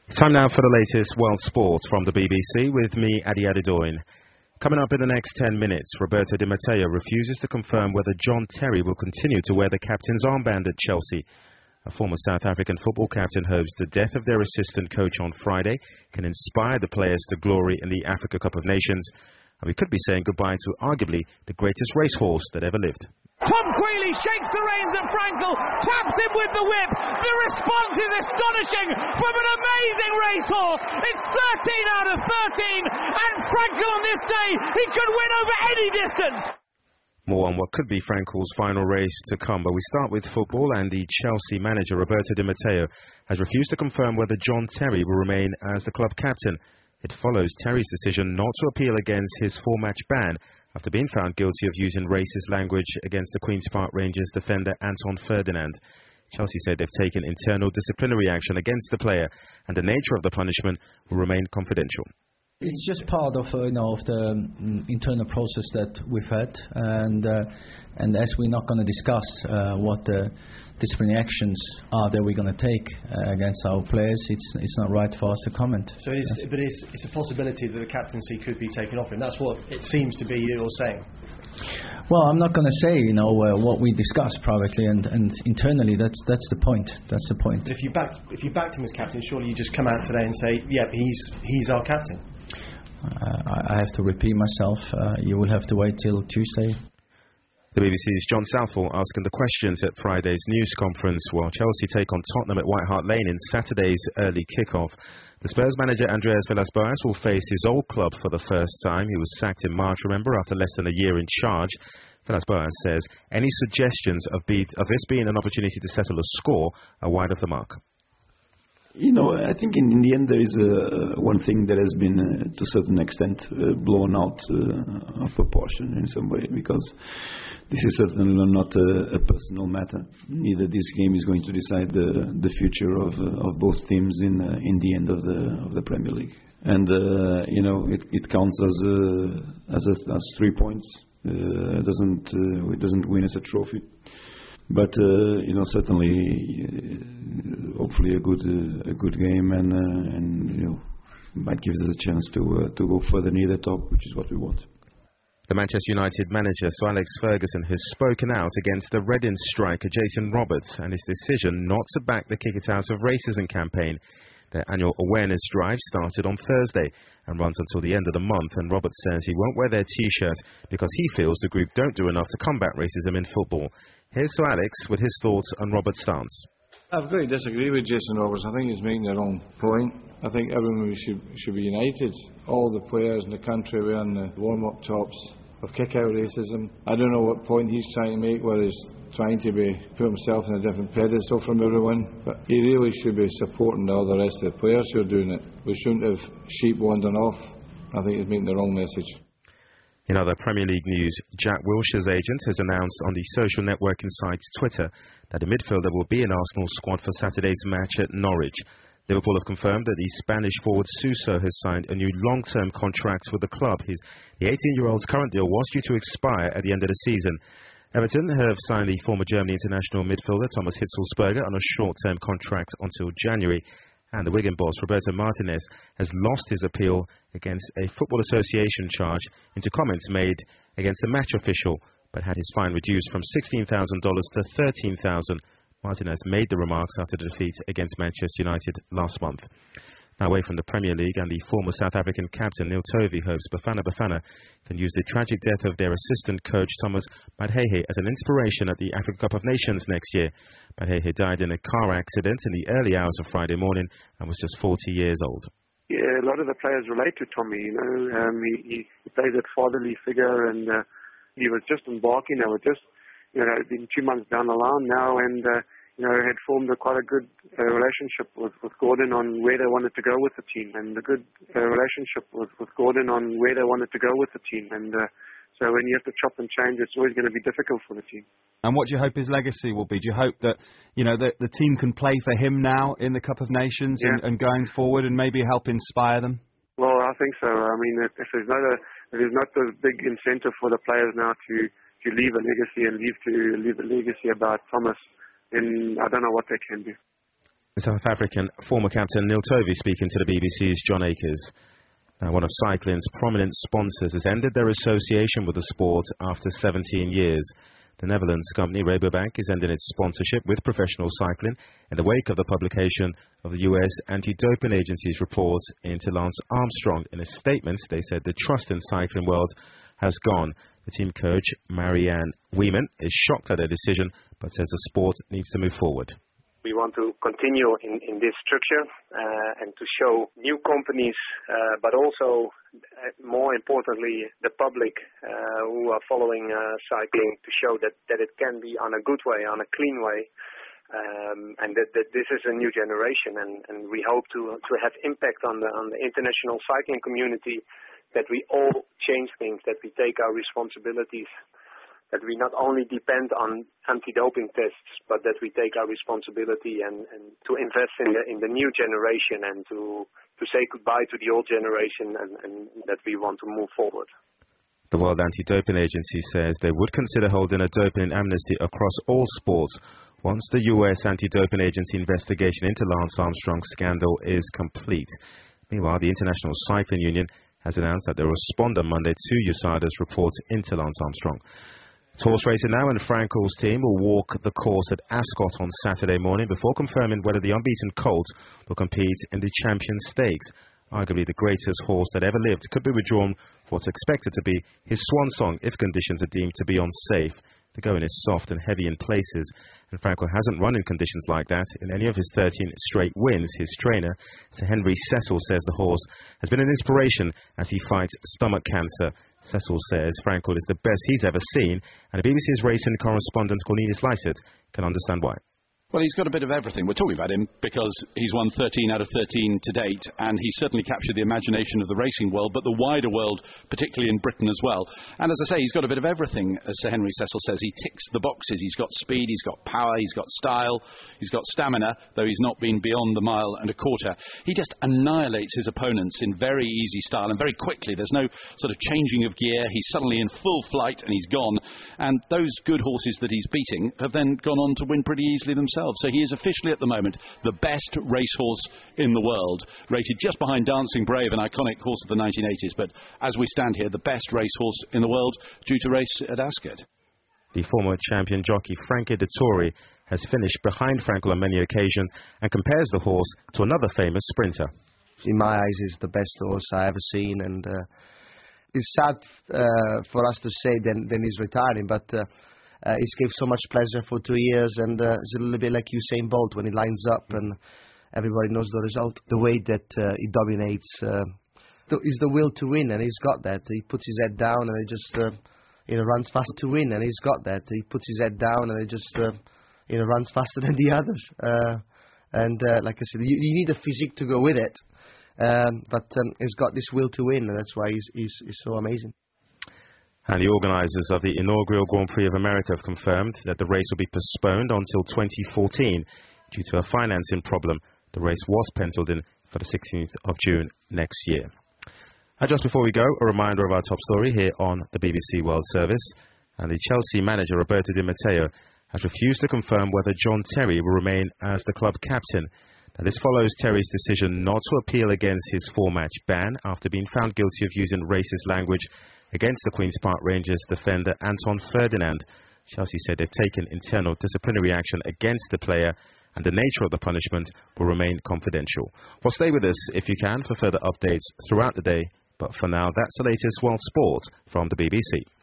Time now for the latest world sport from the BBC with me, Adi Adedoyin. Coming up in the next 10 minutes, Roberto Di Matteo refuses to confirm whether John Terry will continue to wear the captain's armband at Chelsea. A former South African football captain hopes the death of their assistant coach on Friday can inspire the players to glory in the Africa Cup of Nations. And we could be saying goodbye to arguably the greatest racehorse that ever lived. Tom Queally shakes the reins at Frankel, taps him with the whip. The response is astonishing from an amazing racehorse. It's 13 out of 13, and Frankel on this day, he could win over any distance. More on what could be Frankel's final race to come, but we start with football, and the Chelsea manager Roberto Di Matteo has refused to confirm whether John Terry will remain as the club captain. It follows Terry's decision not to appeal against his 4-match ban after being found guilty of using racist language against the Queen's Park Rangers defender Anton Ferdinand. Chelsea said they've taken internal disciplinary action against the player, and the nature of the punishment will remain confidential. It's just part of of the internal process that we've had, and as we're not going to discuss what the disciplinary actions are that we're going to take against our players, it's not right for us to comment. So it's a possibility that the captaincy could be taken off him. That's what it seems to be you're saying. Well, I'm not going to say what we discuss privately and internally. That's the point. That's the point. If you backed him as captain, surely you just come out today and say, yeah, he's our captain. I have to repeat myself. You will have to wait till Tuesday. The BBC's John Southall asking the questions at Friday's news conference, while Chelsea take on Tottenham at White Hart Lane in Saturday's early kick-off. The Spurs manager Andreas Villas-Boas will face his old club for the first time. He was sacked in March, remember, after less than a year in charge. Villas-Boas says any suggestions of this being an opportunity to settle a score are wide of the mark. I think in the end there is one thing that has been, to a certain extent, blown out of proportion in some way, because this is certainly not a personal matter. Neither this game is going to decide the future of both teams in the end of the Premier League. And it counts as 3 points. It doesn't win as a trophy. But certainly, hopefully a good game, and might give us a chance to go further near the top, which is what we want. The Manchester United manager Sir Alex Ferguson has spoken out against the Reading striker Jason Roberts and his decision not to back the Kick It Out of Racism campaign. Their annual awareness drive started on Thursday and runs until the end of the month, and Roberts says he won't wear their T-shirt because he feels the group don't do enough to combat racism in football. Here's Sir Alex with his thoughts on Roberts' stance. I've got to disagree with Jason Roberts. I think he's making the wrong point. I think everyone should be united. All the players in the country wearing the warm-up tops of kick-out racism. I don't know what point he's trying to make, whether he's trying to put himself in a different pedestal from everyone, but he really should be supporting all the rest of the players who are doing it. We shouldn't have sheep wandering off. I think he's making the wrong message. In other Premier League news, Jack Wilshere's agent has announced on the social networking site Twitter that the midfielder will be in Arsenal's squad for Saturday's match at Norwich. Liverpool have confirmed that the Spanish forward Suso has signed a new long-term contract with the club. The 18-year-old's current deal was due to expire at the end of the season. Everton have signed the former Germany international midfielder Thomas Hitzlsperger on a short-term contract until January. And the Wigan boss, Roberto Martinez, has lost his appeal against a Football Association charge into comments made against a match official, but had his fine reduced from $16,000 to $13,000. Martinez made the remarks after the defeat against Manchester United last month. Now away from the Premier League, and the former South African captain Neil Tovey hopes Bafana Bafana can use the tragic death of their assistant coach Thomas Madhehe as an inspiration at the Africa Cup of Nations next year. Madhehe died in a car accident in the early hours of Friday morning and was just 40 years old. Yeah, a lot of the players relate to Tommy, he plays that fatherly figure, and he was just embarking. They were just, been 2 months down the line now, and had formed quite a good relationship with Gordon on where they wanted to go with the team, and a good relationship with Gordon on where they wanted to go with the team. And so when you have to chop and change, it's always going to be difficult for the team. And what do you hope his legacy will be? Do you hope that the team can play for him now in the Cup of Nations and going forward, and maybe help inspire them? Well, I think so. I mean, if there's not a big incentive for the players now to leave a legacy and leave a legacy about Thomas, then I don't know what they can do. South African former captain Neil Tovey speaking to the BBC's John Akers. Now, one of cycling's prominent sponsors has ended their association with the sport after 17 years. The Netherlands company Rabobank is ending its sponsorship with professional cycling in the wake of the publication of the US Anti-Doping Agency's report into Lance Armstrong. In a statement, they said the trust in the cycling world has gone. The team coach, Marianne Weeman, is shocked at their decision, but says the sport needs to move forward. We want to continue in this structure and to show new companies, but also, more importantly, the public who are following cycling, to show that it can be on a good way, on a clean way, and that this is a new generation. And we hope to have impact on the international cycling community, that we all change things, that we take our responsibilities, that we not only depend on anti-doping tests, but that we take our responsibility and to invest in the new generation, and to say goodbye to the old generation, and that we want to move forward. The World Anti-Doping Agency says they would consider holding a doping amnesty across all sports once the US Anti-Doping Agency investigation into Lance Armstrong's scandal is complete. Meanwhile, the International Cycling Union has announced that they will respond on Monday to USADA's report into Lance Armstrong. It's horse racing now, and Frankel's team will walk the course at Ascot on Saturday morning before confirming whether the unbeaten Colt will compete in the Champions Stakes. Arguably the greatest horse that ever lived could be withdrawn for what's expected to be his swan song if conditions are deemed to be unsafe. The going is soft and heavy in places, and Frankel hasn't run in conditions like that in any of his 13 straight wins. His trainer, Sir Henry Cecil, says the horse has been an inspiration as he fights stomach cancer. Cecil says Frankel is the best he's ever seen, and the BBC's racing correspondent Cornelius Lysett can understand why. Well, he's got a bit of everything. We're talking about him because he's won 13 out of 13 to date, and he certainly captured the imagination of the racing world, but the wider world, particularly in Britain as well. And as I say, he's got a bit of everything, as Sir Henry Cecil says. He ticks the boxes. He's got speed, he's got power, he's got style, he's got stamina, though he's not been beyond the mile and a quarter. He just annihilates his opponents in very easy style and very quickly. There's no sort of changing of gear. He's suddenly in full flight and he's gone. And those good horses that he's beating have then gone on to win pretty easily themselves. So he is officially at the moment the best racehorse in the world, rated just behind Dancing Brave, an iconic horse of the 1980s. But as we stand here, the best racehorse in the world due to race at Ascot. The former champion jockey Frankie Dettori has finished behind Frankel on many occasions and compares the horse to another famous sprinter. In my eyes, he's the best horse I ever seen, and it's sad for us to say then he's retiring, but he's gave so much pleasure for 2 years, and it's a little bit like Usain Bolt when he lines up and everybody knows the result. The way that he dominates is the will to win, and he's got that. He puts his head down and he just runs fast to win, and he's got that. He puts his head down and he just runs faster than the others. Like I said, you need a physique to go with it, but he's got this will to win, and that's why he's so amazing. And the organisers of the inaugural Grand Prix of America have confirmed that the race will be postponed until 2014 due to a financing problem. The race was penciled in for the 16th of June next year. And just before we go, a reminder of our top story here on the BBC World Service. And the Chelsea manager, Roberto Di Matteo, has refused to confirm whether John Terry will remain as the club captain. Now, this follows Terry's decision not to appeal against his 4-match ban after being found guilty of using racist language against the Queen's Park Rangers defender Anton Ferdinand. Chelsea said they've taken internal disciplinary action against the player, and the nature of the punishment will remain confidential. Well, stay with us if you can for further updates throughout the day, but for now, that's the latest world sport from the BBC.